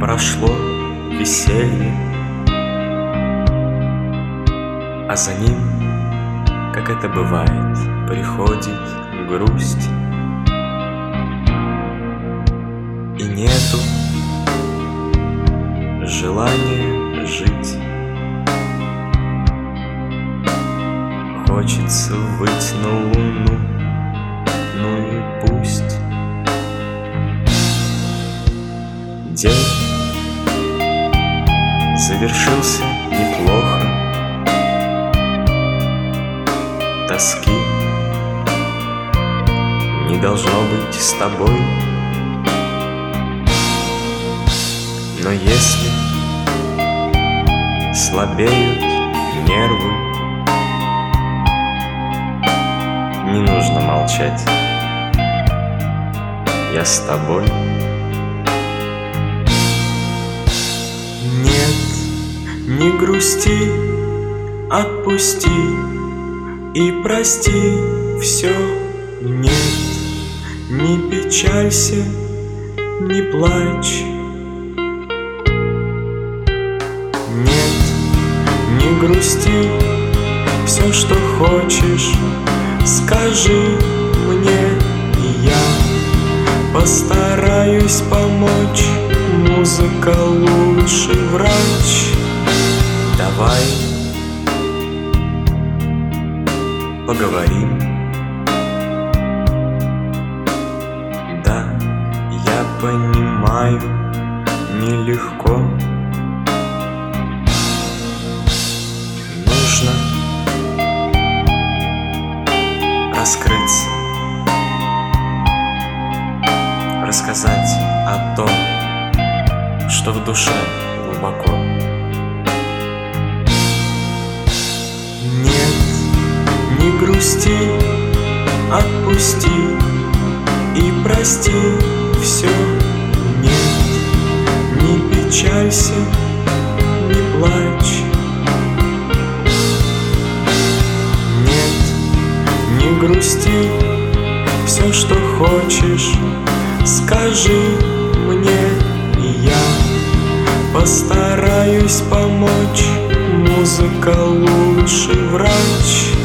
Прошло веселье, а за ним, как это бывает, приходит грусть. И нету желания жить. Хочется выйти на луну, ну и пусть. День завершился неплохо. Тоски не должно быть с тобой. Но если слабеют нервы, не нужно молчать. Я с тобой. Нет, не грусти, отпусти и прости все. Нет, не печалься, не плачь. Нет, не грусти, все, что хочешь, скажи мне, и я постараюсь помочь. Музыка лучший врач. Давай поговорим. Да, я понимаю, нелегко. Нужно раскрыться, рассказать о том, что в душе глубоко. Нет, не грусти, отпусти и прости все. Нет, не печалься, не плачь. Нет, не грусти, все, что хочешь, скажи мне, и я постараюсь помочь. Музыка лучший врач.